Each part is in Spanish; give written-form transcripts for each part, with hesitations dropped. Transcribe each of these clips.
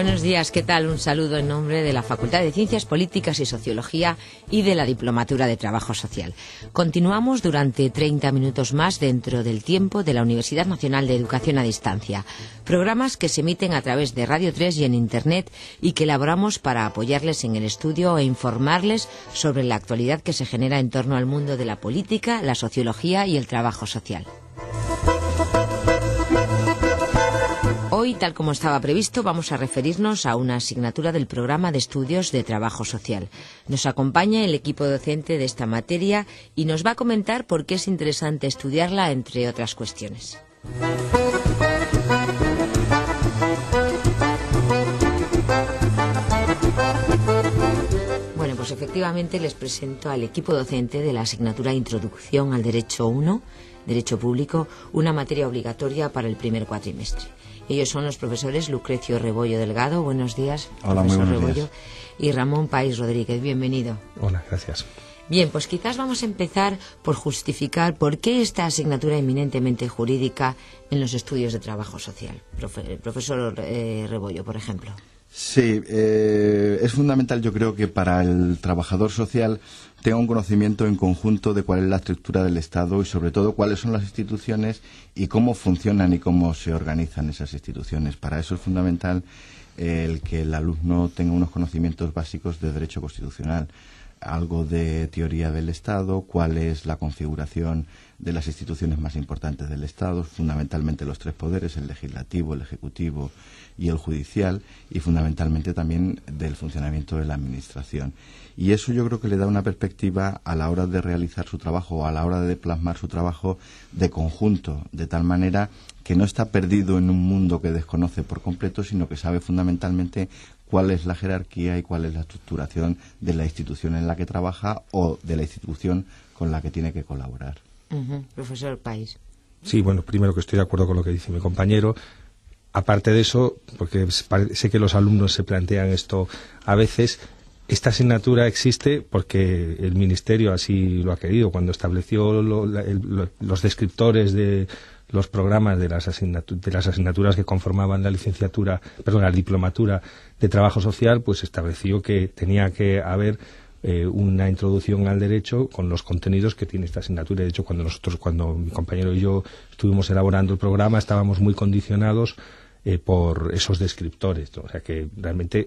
Buenos días, ¿qué tal? Un saludo en nombre de la Facultad de Ciencias Políticas y Sociología y de la Diplomatura de Trabajo Social. Continuamos durante 30 minutos más dentro del tiempo de la Universidad Nacional de Educación a Distancia. Programas que se emiten a través de Radio 3 y en Internet y que elaboramos para apoyarles en el estudio e informarles sobre la actualidad que se genera en torno al mundo de la política, la sociología y el trabajo social. Hoy, tal como estaba previsto, vamos a referirnos a una asignatura del programa de estudios de trabajo social. Nos acompaña el equipo docente de esta materia y nos va a comentar por qué es interesante estudiarla, entre otras cuestiones. Bueno, pues efectivamente les presento al equipo docente de la asignatura Introducción al Derecho 1, Derecho Público, una materia obligatoria para el primer cuatrimestre. Ellos son los profesores Lucrecio Rebollo Delgado. Buenos días. Hola, muy buenos días. Y Ramón País Rodríguez. Bienvenido. Hola, gracias. Bien, pues quizás vamos a empezar por justificar por qué esta asignatura eminentemente jurídica en los estudios de trabajo social. Profesor Rebollo, por ejemplo. Sí, es fundamental, yo creo, que para el trabajador social tenga un conocimiento en conjunto de cuál es la estructura del Estado y, sobre todo, cuáles son las instituciones y cómo funcionan y cómo se organizan esas instituciones. Para eso es fundamental el que el alumno tenga unos conocimientos básicos de derecho constitucional, algo de teoría del Estado, cuál es la configuración de las instituciones más importantes del Estado, fundamentalmente los tres poderes, el legislativo, el ejecutivo y el judicial, y fundamentalmente también del funcionamiento de la administración. Y eso yo creo que le da una perspectiva a la hora de realizar su trabajo, a la hora de plasmar su trabajo de conjunto, de tal manera que no está perdido en un mundo que desconoce por completo, sino que sabe fundamentalmente cuál es la jerarquía y cuál es la estructuración de la institución en la que trabaja o de la institución con la que tiene que colaborar. Profesor País. Sí, bueno, primero que estoy de acuerdo con lo que dice mi compañero. Aparte de eso, porque sé que los alumnos se plantean esto a veces, esta asignatura existe porque el Ministerio así lo ha querido. Cuando estableció los descriptores de los programas de las asignaturas que conformaban la diplomatura de trabajo social, pues estableció que tenía que haber una introducción al derecho con los contenidos que tiene esta asignatura. De hecho, cuando mi compañero y yo estuvimos elaborando el programa, estábamos muy condicionados por esos descriptores, ¿no? O sea que realmente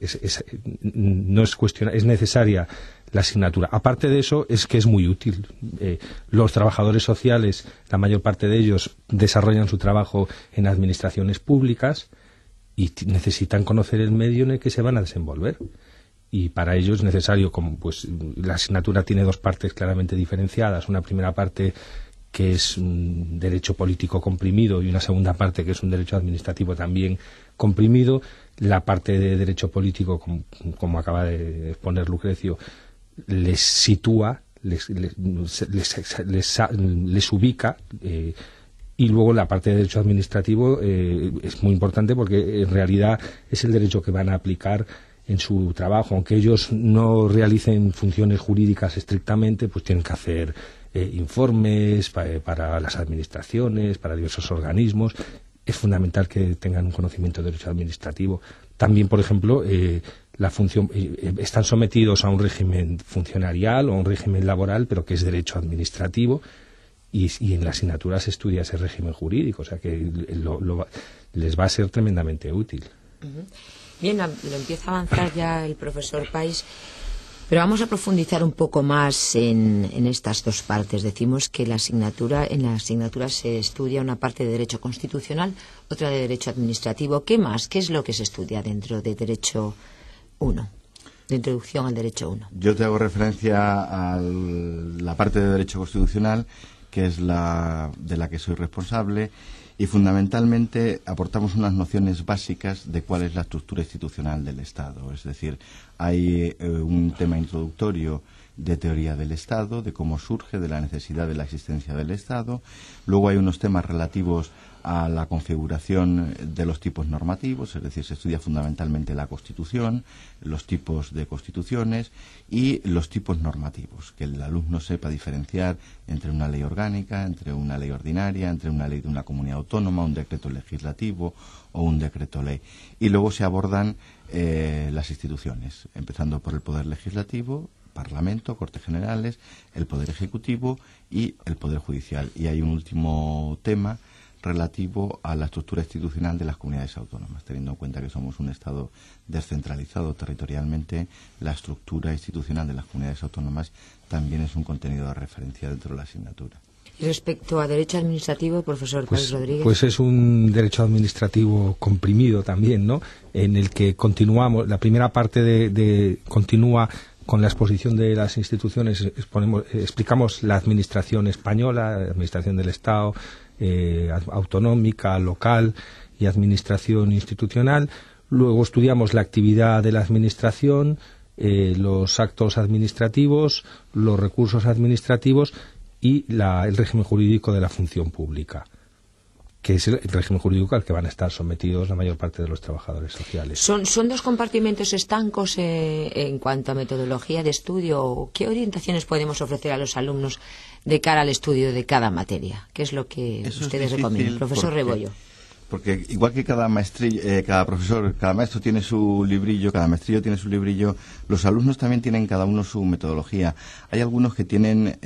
no es es necesaria la asignatura. Aparte de eso, es que es muy útil. Los trabajadores sociales, la mayor parte de ellos, desarrollan su trabajo en administraciones públicas y necesitan conocer el medio en el que se van a desenvolver. Y para ello es necesario, la asignatura tiene dos partes claramente diferenciadas. Una primera parte que es un derecho político comprimido y una segunda parte que es un derecho administrativo también comprimido. La parte de derecho político, como acaba de exponer Lucrecio, les sitúa, les ubica, y luego la parte de derecho administrativo es muy importante porque en realidad es el derecho que van a aplicar en su trabajo. Aunque ellos no realicen funciones jurídicas estrictamente, pues tienen que hacer informes para las administraciones, para diversos organismos. Es fundamental que tengan un conocimiento de derecho administrativo. También, por ejemplo, están sometidos a un régimen funcionarial o a un régimen laboral, pero que es derecho administrativo, y en la asignatura se estudia ese régimen jurídico, o sea que les va a ser tremendamente útil. Bien, lo empieza a avanzar ya el profesor País, pero vamos a profundizar un poco más en estas dos partes. Decimos que en la asignatura se estudia una parte de Derecho Constitucional, otra de Derecho Administrativo. ¿Qué más? ¿Qué es lo que se estudia dentro de Derecho 1? De Introducción al Derecho 1. Yo te hago referencia a la parte de Derecho Constitucional, que es de la que soy responsable, y fundamentalmente aportamos unas nociones básicas de cuál es la estructura institucional del Estado. Es decir, hay un tema introductorio de teoría del Estado, de cómo surge, de la necesidad de la existencia del Estado. Luego hay unos temas relativos a la configuración de los tipos normativos, es decir, se estudia fundamentalmente la Constitución, los tipos de constituciones y los tipos normativos, que el alumno sepa diferenciar entre una ley orgánica, entre una ley ordinaria, entre una ley de una comunidad autónoma, un decreto legislativo o un decreto ley. Y luego se abordan las instituciones, empezando por el Poder Legislativo, Parlamento, Cortes Generales, el Poder Ejecutivo y el Poder Judicial. Y hay un último tema relativo a la estructura institucional de las comunidades autónomas. Teniendo en cuenta que somos un Estado descentralizado territorialmente, la estructura institucional de las comunidades autónomas también es un contenido de referencia dentro de la asignatura. Y respecto a derecho administrativo, profesor Pablo Rodríguez. Pues es un derecho administrativo comprimido también, ¿no? En el que continuamos, la primera parte continúa con la exposición de las instituciones, explicamos la administración española, la administración del Estado, autonómica, local y administración institucional. Luego estudiamos la actividad de la administración, los actos administrativos, los recursos administrativos y el régimen jurídico de la función pública, que es el régimen jurídico al que van a estar sometidos la mayor parte de los trabajadores sociales. ¿Son dos compartimentos estancos en cuanto a metodología de estudio? ¿Qué orientaciones podemos ofrecer a los alumnos de cara al estudio de cada materia? ¿Qué es lo que ustedes recomiendan? Profesor Rebollo. Porque igual que cada maestro tiene su librillo, cada maestrillo tiene su librillo, los alumnos también tienen cada uno su metodología. Hay algunos que tienen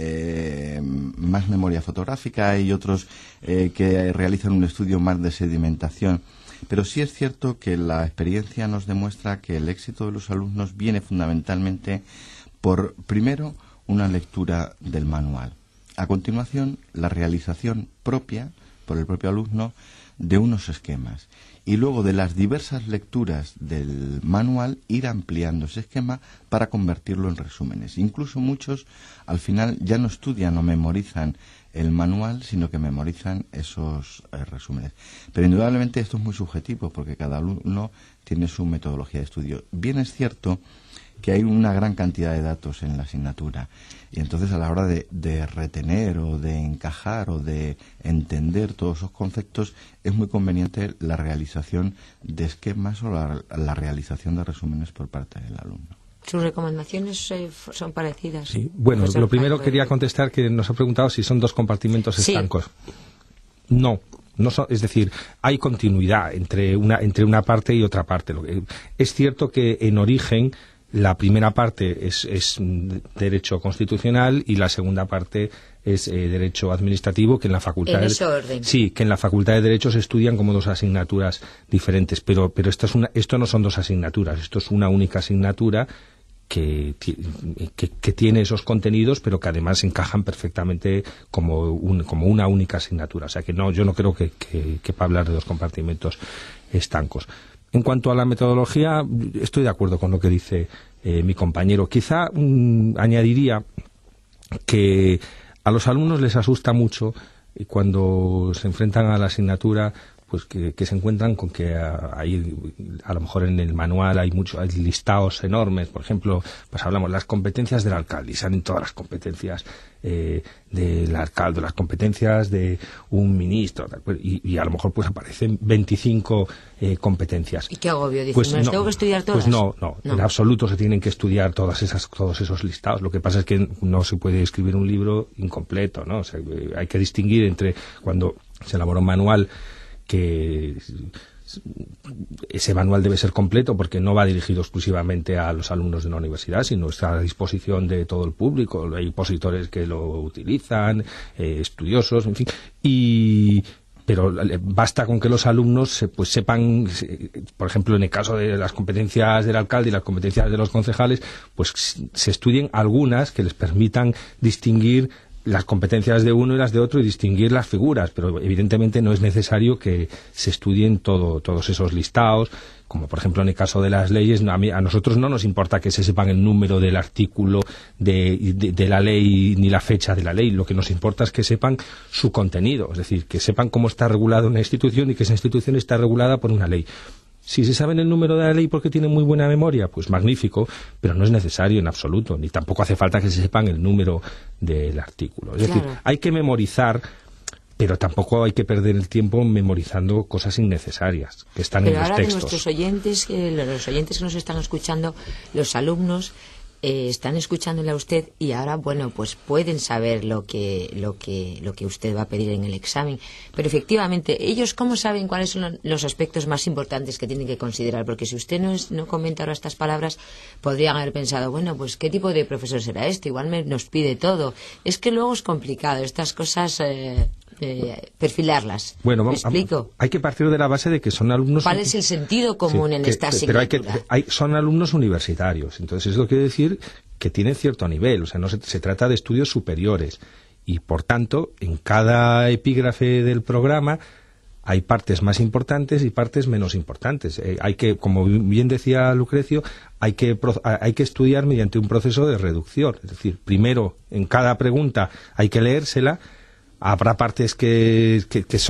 más memoria fotográfica y otros que realizan un estudio más de sedimentación. Pero sí es cierto que la experiencia nos demuestra que el éxito de los alumnos viene fundamentalmente por, primero, una lectura del manual. A continuación, la realización propia, por el propio alumno, de unos esquemas, y luego de las diversas lecturas del manual ir ampliando ese esquema para convertirlo en resúmenes. Incluso muchos al final ya no estudian o memorizan el manual, sino que memorizan esos resúmenes. Pero indudablemente esto es muy subjetivo porque cada alumno tiene su metodología de estudio. Bien es cierto que hay una gran cantidad de datos en la asignatura y entonces a la hora de retener o de encajar o de entender todos esos conceptos es muy conveniente la realización de esquemas o la realización de resúmenes por parte del alumno. ¿Sus recomendaciones son parecidas? Sí. Bueno, lo primero quería contestar que nos ha preguntado si son dos compartimentos estancos. No. No son, es decir, hay continuidad entre una parte y otra parte. Es cierto que en origen la primera parte es derecho constitucional y la segunda parte es derecho administrativo, que en la facultad que en la facultad de derecho se estudian como dos asignaturas diferentes, pero esto no son dos asignaturas, esto es una única asignatura que tiene esos contenidos, pero que además encajan perfectamente como una única asignatura. O sea que no, yo no creo que para hablar de dos compartimentos estancos. En cuanto a la metodología, estoy de acuerdo con lo que dice mi compañero. Quizá añadiría que a los alumnos les asusta mucho cuando se enfrentan a la asignatura, pues que se encuentran con que hay, a lo mejor en el manual hay listados enormes. Por ejemplo, pues hablamos las competencias del alcalde y salen todas las competencias del alcalde, las competencias de un ministro, y a lo mejor pues aparecen 25 competencias. ¿Y qué agobio? Dicen, pues ¿tengo que estudiar todas? Pues no, en absoluto se tienen que estudiar todos esos listados. Lo que pasa es que no se puede escribir un libro incompleto, ¿no? O sea, hay que distinguir entre cuando se elabora un manual, que ese manual debe ser completo porque no va dirigido exclusivamente a los alumnos de una universidad, sino está a disposición de todo el público. Hay opositores que lo utilizan, estudiosos, en fin. Pero basta con que los alumnos pues sepan, por ejemplo, en el caso de las competencias del alcalde y las competencias de los concejales, pues se estudien algunas que les permitan distinguir las competencias de uno y las de otro y distinguir las figuras, pero evidentemente no es necesario que se estudien todos esos listados, como por ejemplo en el caso de las leyes. A nosotros no nos importa que se sepan el número del artículo de la ley ni la fecha de la ley, lo que nos importa es que sepan su contenido, es decir, que sepan cómo está regulada una institución y que esa institución está regulada por una ley. Si se saben el número de la ley porque tienen muy buena memoria, pues magnífico, pero no es necesario en absoluto, ni tampoco hace falta que se sepan el número del artículo. Es decir, hay que memorizar, pero tampoco hay que perder el tiempo memorizando cosas innecesarias que están en los textos. Pero ahora de nuestros oyentes, los oyentes que nos están escuchando, los alumnos, están escuchándole a usted y ahora, bueno, pues pueden saber lo que usted va a pedir en el examen. Pero efectivamente, ellos, ¿cómo saben cuáles son los aspectos más importantes que tienen que considerar? Porque si usted no comenta ahora estas palabras, podrían haber pensado, bueno, pues ¿qué tipo de profesor será este? Igual nos pide todo. Es que luego es complicado estas cosas. Perfilarlas. Bueno, ¿Me explico? Hay que partir de la base de que son alumnos... ¿Cuál es el sentido común en esta asignatura? Pero son alumnos universitarios, entonces eso quiere decir que tienen cierto nivel, o sea, no se trata de estudios superiores, y por tanto, en cada epígrafe del programa hay partes más importantes y partes menos importantes. Hay que, como bien decía Lucrecio, hay que estudiar mediante un proceso de reducción, es decir, primero, en cada pregunta hay que leérsela. Habrá partes que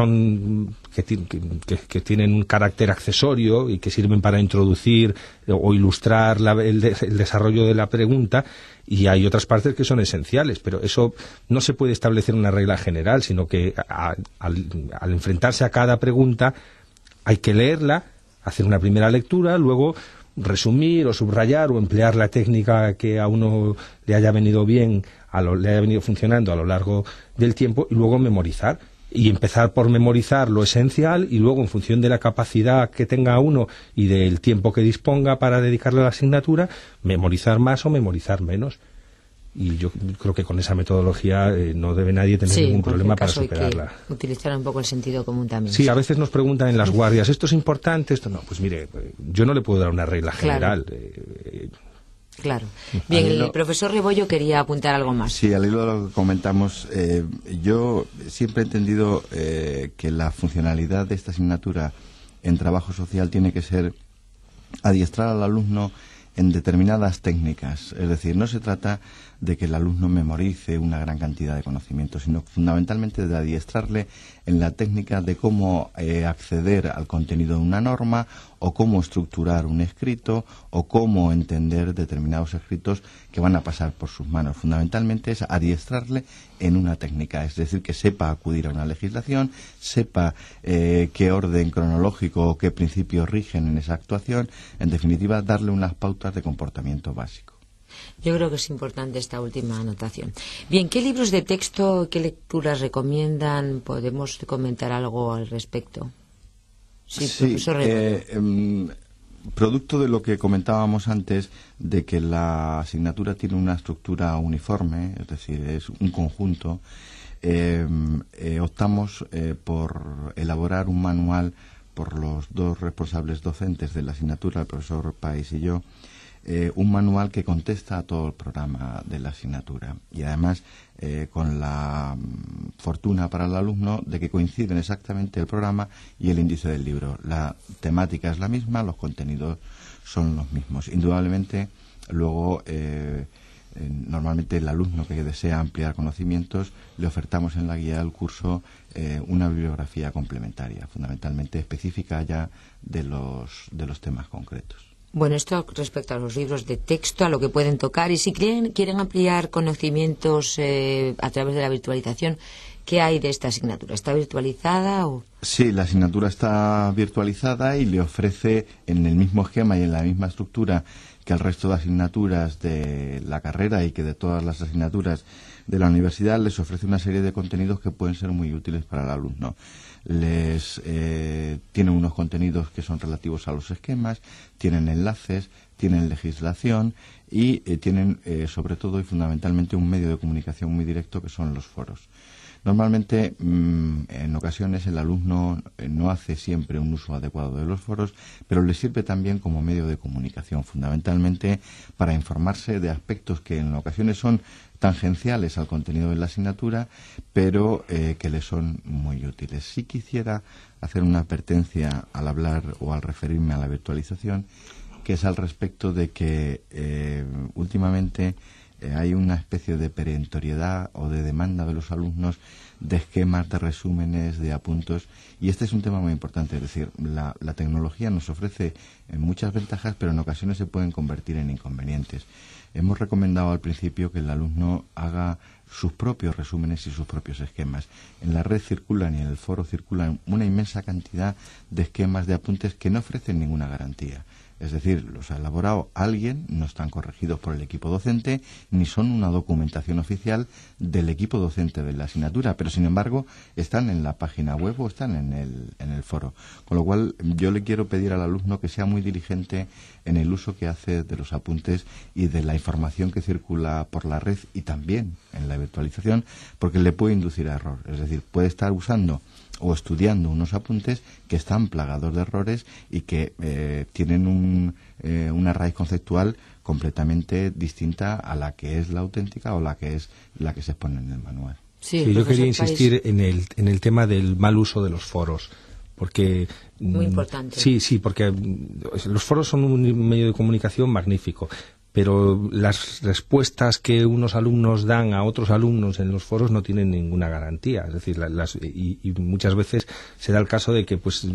tienen un carácter accesorio y que sirven para introducir o ilustrar el desarrollo de la pregunta, y hay otras partes que son esenciales, pero eso no se puede establecer una regla general, sino que al enfrentarse a cada pregunta hay que leerla, hacer una primera lectura, luego resumir o subrayar o emplear la técnica que a uno le haya venido bien, le haya venido funcionando a lo largo del tiempo, y luego memorizar. Y empezar por memorizar lo esencial, y luego, en función de la capacidad que tenga uno y del tiempo que disponga para dedicarle a la asignatura, memorizar más o memorizar menos. Y yo creo que con esa metodología no debe nadie tener ningún problema para superarla. Hay que utilizar un poco el sentido común también. Sí, a veces nos preguntan en las guardias, ¿esto es importante? Esto no, pues mire, yo no le puedo dar una regla general. Claro. Bien, el profesor Rebollo quería apuntar algo más. Sí, al hilo de lo que comentamos, yo siempre he entendido que la funcionalidad de esta asignatura en trabajo social tiene que ser adiestrar al alumno en determinadas técnicas. Es decir, no se trata de que el alumno memorice una gran cantidad de conocimientos, sino fundamentalmente de adiestrarle en la técnica de cómo acceder al contenido de una norma, o cómo estructurar un escrito, o cómo entender determinados escritos que van a pasar por sus manos. Fundamentalmente es adiestrarle en una técnica, es decir, que sepa acudir a una legislación, sepa qué orden cronológico o qué principios rigen en esa actuación, en definitiva, darle unas pautas de comportamiento básico. Yo creo que es importante esta última anotación. Bien, ¿qué libros de texto, qué lecturas recomiendan? ¿Podemos comentar algo al respecto? Sí, profesor. Producto de lo que comentábamos antes, de que la asignatura tiene una estructura uniforme, es decir, es un conjunto, optamos por elaborar un manual por los dos responsables docentes de la asignatura, el profesor País y yo, un manual que contesta a todo el programa de la asignatura, y además con la fortuna para el alumno de que coinciden exactamente el programa y el índice del libro. La temática es la misma, los contenidos son los mismos. Indudablemente, luego, normalmente el alumno que desea ampliar conocimientos, le ofertamos en la guía del curso una bibliografía complementaria, fundamentalmente específica ya de los temas concretos. Bueno, esto respecto a los libros de texto, a lo que pueden tocar, y si quieren ampliar conocimientos a través de la virtualización, ¿qué hay de esta asignatura? ¿Está virtualizada o...? Sí, la asignatura está virtualizada y le ofrece en el mismo esquema y en la misma estructura que el resto de asignaturas de la carrera y que de todas las asignaturas de la universidad, les ofrece una serie de contenidos que pueden ser muy útiles para el alumno. Tienen unos contenidos que son relativos a los esquemas, tienen enlaces, tienen legislación y tienen sobre todo y fundamentalmente un medio de comunicación muy directo que son los foros. Normalmente, en ocasiones, el alumno no hace siempre un uso adecuado de los foros, pero le sirve también como medio de comunicación, fundamentalmente para informarse de aspectos que en ocasiones son tangenciales al contenido de la asignatura, pero que le son muy útiles. Sí quisiera hacer una advertencia al hablar o al referirme a la virtualización, que es al respecto de que últimamente hay una especie de perentoriedad o de demanda de los alumnos de esquemas, de resúmenes, de apuntos, y este es un tema muy importante. Es decir, la tecnología nos ofrece muchas ventajas, pero en ocasiones se pueden convertir en inconvenientes. Hemos recomendado al principio que el alumno haga sus propios resúmenes y sus propios esquemas. En la red circulan y en el foro circulan una inmensa cantidad de esquemas, de apuntes que no ofrecen ninguna garantía. Es decir, los ha elaborado alguien, no están corregidos por el equipo docente, ni son una documentación oficial del equipo docente de la asignatura, pero sin embargo están en la página web o están en el foro. Con lo cual yo le quiero pedir al alumno que sea muy diligente en el uso que hace de los apuntes y de la información que circula por la red y también en la virtualización, porque le puede inducir a error. Es decir, puede estar usando o estudiando unos apuntes que están plagados de errores y que tienen una raíz conceptual completamente distinta a la que es la auténtica o la que se expone en el manual. Sí, yo quería insistir en el tema del mal uso de los foros, porque muy importante. Sí, porque los foros son un medio de comunicación magnífico, pero las respuestas que unos alumnos dan a otros alumnos en los foros no tienen ninguna garantía. Es decir, y muchas veces se da el caso de que pues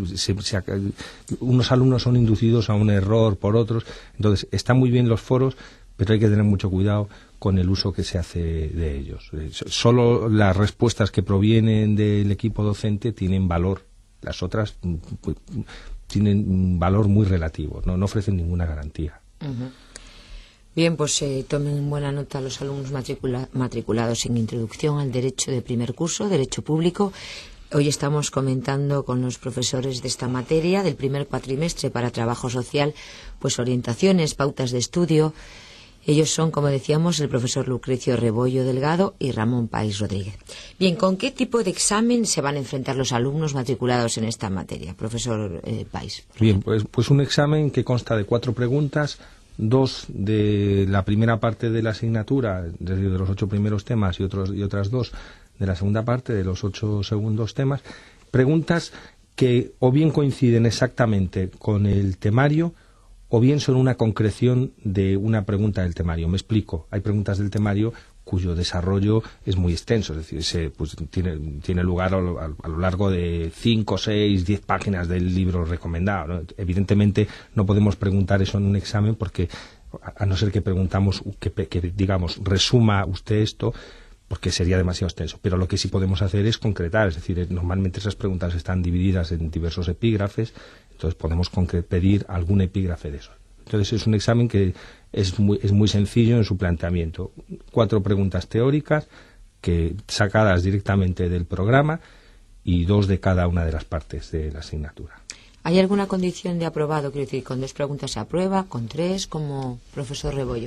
unos alumnos son inducidos a un error por otros. Entonces, están muy bien los foros, pero hay que tener mucho cuidado con el uso que se hace de ellos. Solo las respuestas que provienen del equipo docente tienen valor. Las otras pues, tienen un valor muy relativo, no ofrecen ninguna garantía. Uh-huh. Bien, pues tomen buena nota los alumnos matriculados en Introducción al Derecho de primer curso, Derecho Público. Hoy estamos comentando con los profesores de esta materia del primer cuatrimestre para trabajo social, pues orientaciones, pautas de estudio. Ellos son, como decíamos, el profesor Lucrecio Rebollo Delgado y Ramón País Rodríguez. Bien, ¿con qué tipo de examen se van a enfrentar los alumnos matriculados en esta materia, profesor País? Bien, pues un examen que consta de 4 preguntas, 2 de la primera parte de la asignatura, es decir, de los 8 primeros temas y otras 2 de la segunda parte de los 8 segundos temas, preguntas que o bien coinciden exactamente con el temario o bien son una concreción de una pregunta del temario. Me explico. Hay preguntas del temario cuyo desarrollo es muy extenso, es decir, tiene lugar a lo largo de 5, 6, 10 páginas del libro recomendado, ¿no? Evidentemente no podemos preguntar eso en un examen porque, a no ser que preguntamos que digamos, resuma usted esto, porque sería demasiado extenso. Pero lo que sí podemos hacer es concretar, es decir, normalmente esas preguntas están divididas en diversos epígrafes, entonces podemos pedir algún epígrafe de eso. Entonces es un examen que es muy sencillo en su planteamiento. 4 preguntas teóricas que sacadas directamente del programa y 2 de cada una de las partes de la asignatura. ¿Hay alguna condición de aprobado? Quiero decir, ¿con 2 preguntas se aprueba? ¿Con 3? Como profesor Rebollo.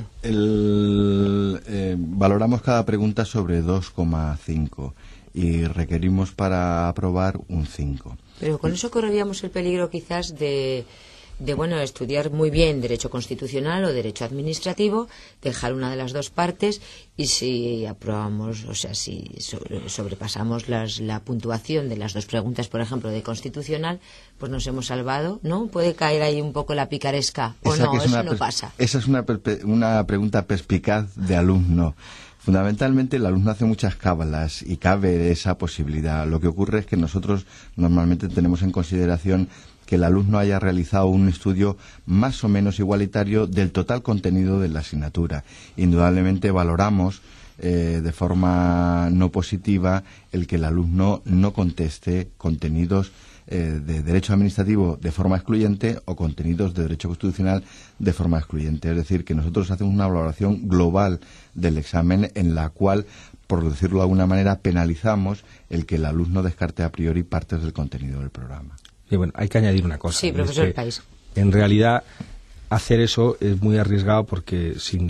Valoramos cada pregunta sobre 2,5 y requerimos para aprobar un 5. Pero con eso correríamos el peligro quizás de estudiar muy bien derecho constitucional o derecho administrativo, dejar una de las 2 partes y si aprobamos, o sea, si sobrepasamos la puntuación de las 2 preguntas, por ejemplo, de constitucional, pues nos hemos salvado, ¿no? Puede caer ahí un poco la picaresca o no, eso no pasa. Esa es una pregunta perspicaz de alumno. Fundamentalmente el alumno hace muchas cábalas y cabe esa posibilidad. Lo que ocurre es que nosotros normalmente tenemos en consideración que el alumno haya realizado un estudio más o menos igualitario del total contenido de la asignatura. Indudablemente valoramos de forma no positiva el que el alumno no conteste contenidos de derecho administrativo de forma excluyente o contenidos de derecho constitucional de forma excluyente. Es decir, que nosotros hacemos una valoración global del examen en la cual, por decirlo de alguna manera, penalizamos el que el alumno descarte a priori partes del contenido del programa. Y bueno, hay que añadir una cosa. Sí, profesor País. En realidad, hacer eso es muy arriesgado porque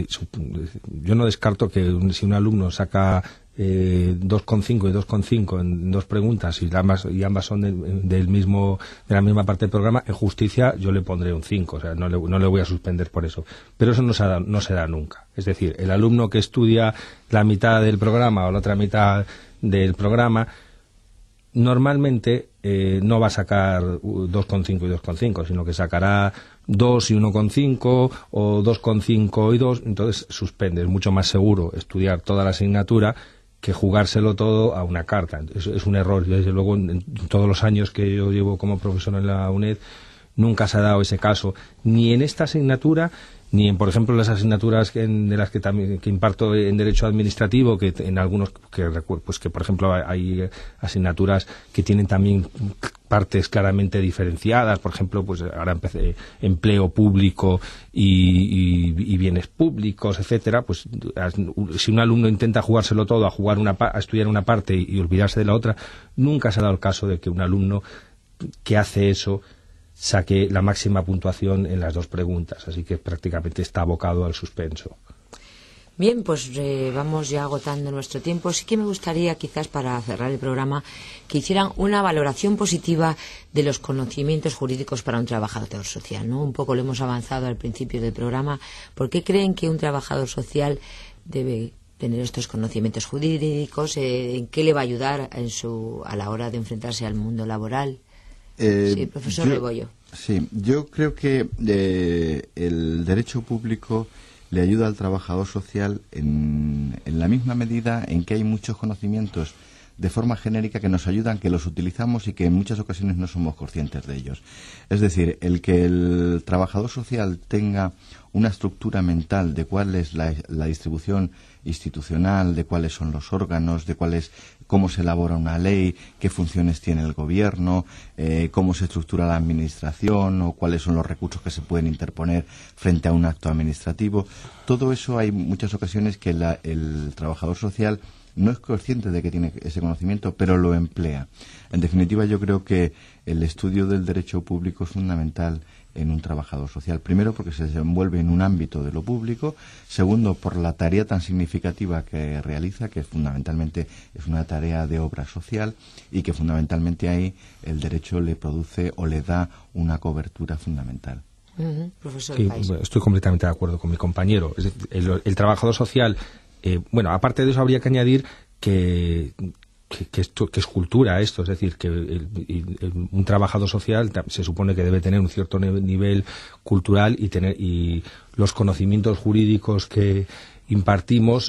yo no descarto que si un alumno saca 2,5 y 2,5 en 2 preguntas y ambas son de la misma parte del programa, en justicia yo le pondré un 5, o sea, no le voy a suspender por eso. Pero eso no se da nunca. Es decir, el alumno que estudia la mitad del programa o la otra mitad del programa normalmente no va a sacar 2,5 y 2,5, sino que sacará 2 y 1,5 o 2,5 y 2, entonces suspende. Es mucho más seguro estudiar toda la asignatura que jugárselo todo a una carta. Es un error. Desde luego, en todos los años que yo llevo como profesor en la UNED, nunca se ha dado ese caso, ni en esta asignatura, ni en, por ejemplo, las asignaturas de las que imparto en derecho administrativo, que en algunos que por ejemplo hay asignaturas que tienen también partes claramente diferenciadas, por ejemplo, pues ahora empecé empleo público y bienes públicos, etcétera. Pues si un alumno intenta jugárselo todo a estudiar una parte y olvidarse de la otra, nunca se ha dado el caso de que un alumno que hace eso saque la máxima puntuación en las dos preguntas, así que prácticamente está abocado al suspenso. Bien, pues vamos ya agotando nuestro tiempo. Sí que me gustaría, quizás para cerrar el programa, que hicieran una valoración positiva de los conocimientos jurídicos para un trabajador social, ¿no? Un poco lo hemos avanzado al principio del programa. ¿Por qué creen que un trabajador social debe tener estos conocimientos jurídicos? ¿En qué le va a ayudar a la hora de enfrentarse al mundo laboral? Sí, profesor Rebollo. Sí, yo creo que el derecho público le ayuda al trabajador social en la misma medida en que hay muchos conocimientos de forma genérica que nos ayudan, que los utilizamos y que en muchas ocasiones no somos conscientes de ellos. Es decir, el que el trabajador social tenga una estructura mental de cuál es la distribución institucional, de cuáles son los órganos, de cómo se elabora una ley, qué funciones tiene el gobierno, cómo se estructura la administración o cuáles son los recursos que se pueden interponer frente a un acto administrativo. Todo eso hay muchas ocasiones que el trabajador social no es consciente de que tiene ese conocimiento, pero lo emplea. En definitiva, yo creo que el estudio del derecho público es fundamental en un trabajador social. Primero, porque se desenvuelve en un ámbito de lo público. Segundo, por la tarea tan significativa que realiza, que fundamentalmente es una tarea de obra social y que fundamentalmente ahí el derecho le produce o le da una cobertura fundamental. Profesor Sí, País. estoy completamente de acuerdo con mi compañero. El trabajador social, aparte de eso habría que añadir que es cultura esto, es decir, que un trabajador social se supone que debe tener un cierto nivel cultural y los conocimientos jurídicos que impartimos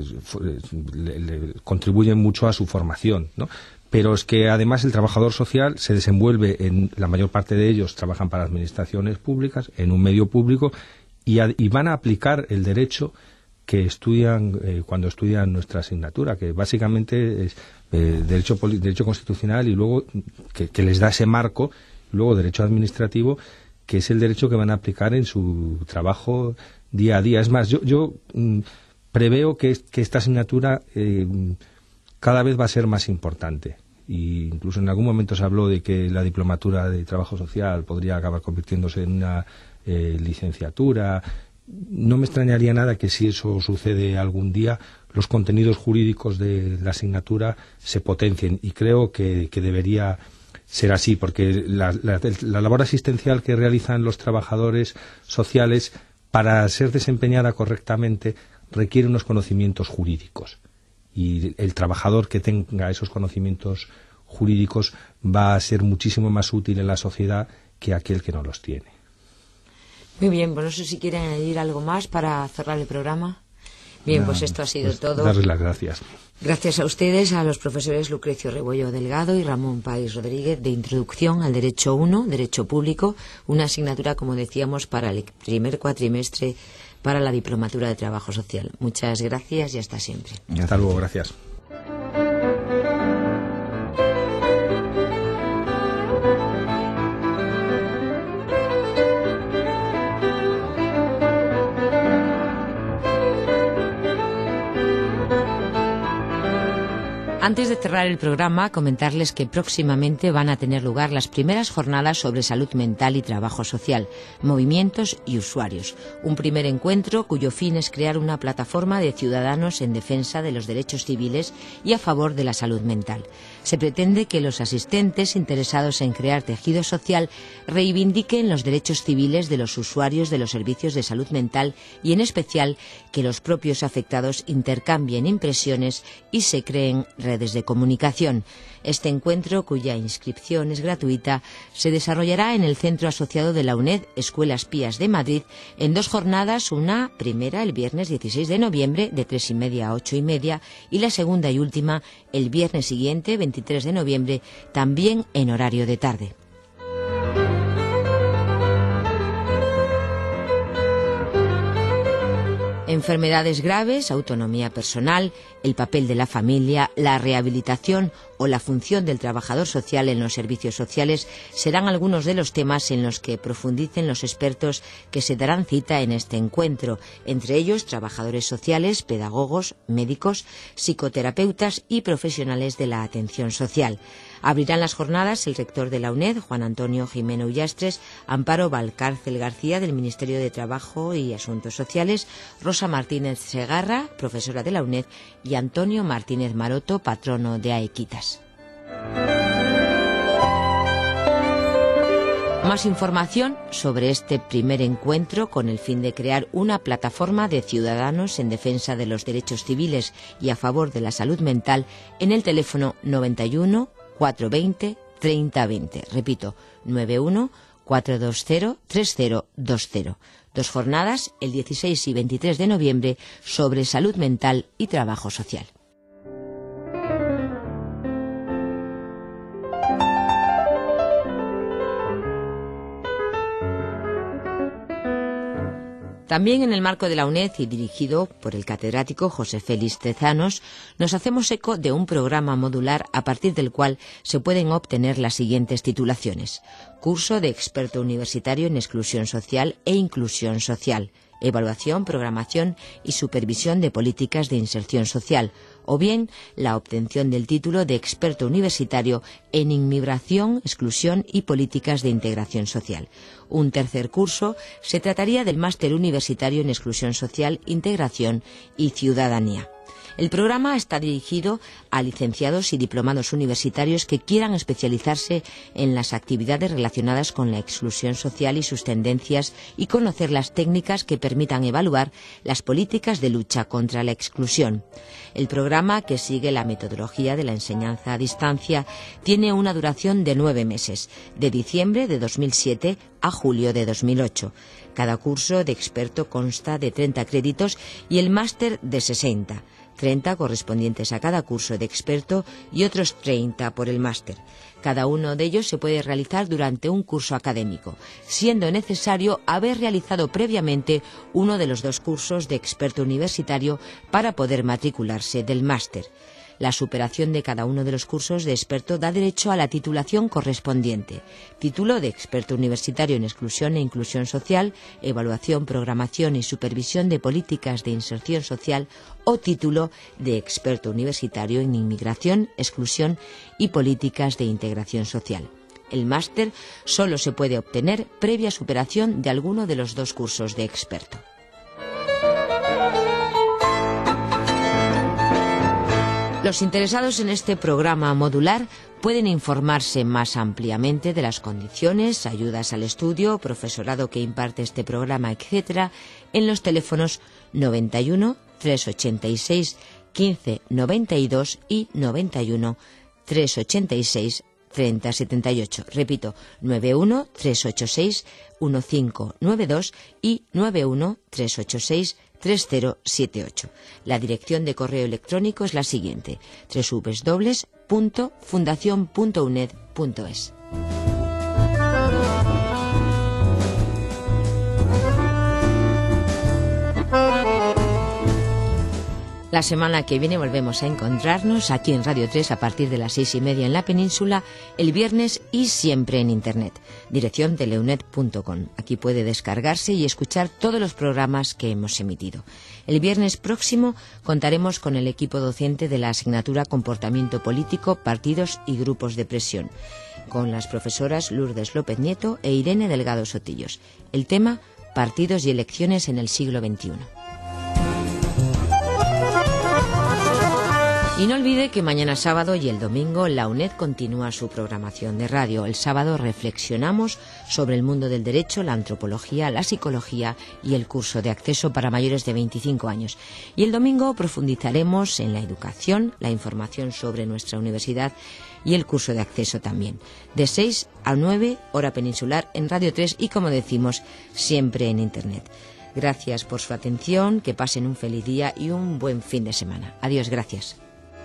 le contribuyen mucho a su formación, ¿no? Pero es que además el trabajador social se desenvuelve, la mayor parte de ellos trabajan para administraciones públicas, en un medio público, y van a aplicar el derecho que estudian cuando estudian nuestra asignatura, que básicamente es derecho constitucional y luego que les da ese marco, luego derecho administrativo, que es el derecho que van a aplicar en su trabajo día a día. Es más, yo preveo que esta asignatura cada vez va a ser más importante. Y incluso en algún momento se habló de que la diplomatura de trabajo social podría acabar convirtiéndose en una licenciatura. No me extrañaría nada que si eso sucede algún día, los contenidos jurídicos de la asignatura se potencien, y creo que debería ser así, porque la labor asistencial que realizan los trabajadores sociales, para ser desempeñada correctamente, requiere unos conocimientos jurídicos, y el trabajador que tenga esos conocimientos jurídicos va a ser muchísimo más útil en la sociedad que aquel que no los tiene. Muy bien, pues no sé si quieren añadir algo más para cerrar el programa. Bien, pues esto ha sido todo. Darles las gracias. Gracias a ustedes, a los profesores Lucrecio Rebollo Delgado y Ramón País Rodríguez, de Introducción al Derecho 1, Derecho Público, una asignatura, como decíamos, para el primer cuatrimestre para la Diplomatura de Trabajo Social. Muchas gracias y hasta siempre. Hasta luego, gracias. Antes de cerrar el programa, comentarles que próximamente van a tener lugar las primeras jornadas sobre salud mental y trabajo social, movimientos y usuarios. Un primer encuentro cuyo fin es crear una plataforma de ciudadanos en defensa de los derechos civiles y a favor de la salud mental. Se pretende que los asistentes interesados en crear tejido social reivindiquen los derechos civiles de los usuarios de los servicios de salud mental y, en especial, que los propios afectados intercambien impresiones y se creen redes de comunicación. Este encuentro, cuya inscripción es gratuita, se desarrollará en el Centro Asociado de la UNED, Escuelas Pías de Madrid, en 2 jornadas, una primera el viernes 16 de noviembre de 3:30 a 8:30 y la segunda y última el viernes siguiente, 23 de noviembre, también en horario de tarde. Enfermedades graves, autonomía personal, el papel de la familia, la rehabilitación o la función del trabajador social en los servicios sociales serán algunos de los temas en los que profundicen los expertos que se darán cita en este encuentro, entre ellos trabajadores sociales, pedagogos, médicos, psicoterapeutas y profesionales de la atención social. Abrirán las jornadas el rector de la UNED, Juan Antonio Jimeno Ullastres, Amparo Valcárcel García, del Ministerio de Trabajo y Asuntos Sociales, Rosa Martínez Segarra, profesora de la UNED, y Antonio Martínez Maroto, patrono de AEquitas. Más información sobre este primer encuentro con el fin de crear una plataforma de ciudadanos en defensa de los derechos civiles y a favor de la salud mental en el teléfono 91 420 3020. Repito, 91 420 3020. 2 jornadas, el 16 y 23 de noviembre, sobre salud mental y trabajo social. También en el marco de la UNED y dirigido por el catedrático José Félix Tezanos, nos hacemos eco de un programa modular a partir del cual se pueden obtener las siguientes titulaciones: curso de experto universitario en exclusión social e inclusión social, evaluación, programación y supervisión de políticas de inserción social, o bien la obtención del título de experto universitario en inmigración, exclusión y políticas de integración social. Un tercer curso se trataría del máster universitario en exclusión social, integración y ciudadanía. El programa está dirigido a licenciados y diplomados universitarios que quieran especializarse en las actividades relacionadas con la exclusión social y sus tendencias y conocer las técnicas que permitan evaluar las políticas de lucha contra la exclusión. El programa, que sigue la metodología de la enseñanza a distancia, tiene una duración de 9 meses, de diciembre de 2007 a julio de 2008. Cada curso de experto consta de 30 créditos y el máster de 60. 30 correspondientes a cada curso de experto y otros 30 por el máster. Cada uno de ellos se puede realizar durante un curso académico, siendo necesario haber realizado previamente uno de los 2 cursos de experto universitario para poder matricularse del máster. La superación de cada uno de los cursos de experto da derecho a la titulación correspondiente: título de experto universitario en exclusión e inclusión social, evaluación, programación y supervisión de políticas de inserción social, o título de experto universitario en inmigración, exclusión y políticas de integración social. El máster solo se puede obtener previa superación de alguno de los 2 cursos de experto. Los interesados en este programa modular pueden informarse más ampliamente de las condiciones, ayudas al estudio, profesorado que imparte este programa, etc., en los teléfonos 91 386 15 92 y 91 386 30 78. Repito, 91 386 1592 y 91 386 3078. La dirección de correo electrónico es la siguiente: www.fundacion.uned.es. La semana que viene volvemos a encontrarnos aquí en Radio 3 a partir de las 6:30 en la península, el viernes y siempre en Internet. Dirección teleuned.com. Aquí puede descargarse y escuchar todos los programas que hemos emitido. El viernes próximo contaremos con el equipo docente de la asignatura Comportamiento Político, Partidos y Grupos de Presión, con las profesoras Lourdes López Nieto e Irene Delgado Sotillos. El tema: Partidos y elecciones en el siglo XXI. Y no olvide que mañana sábado y el domingo la UNED continúa su programación de radio. El sábado reflexionamos sobre el mundo del derecho, la antropología, la psicología y el curso de acceso para mayores de 25 años. Y el domingo profundizaremos en la educación, la información sobre nuestra universidad y el curso de acceso también. De 6 a 9, hora peninsular, en Radio 3 y, como decimos, siempre en Internet. Gracias por su atención, que pasen un feliz día y un buen fin de semana. Adiós, gracias.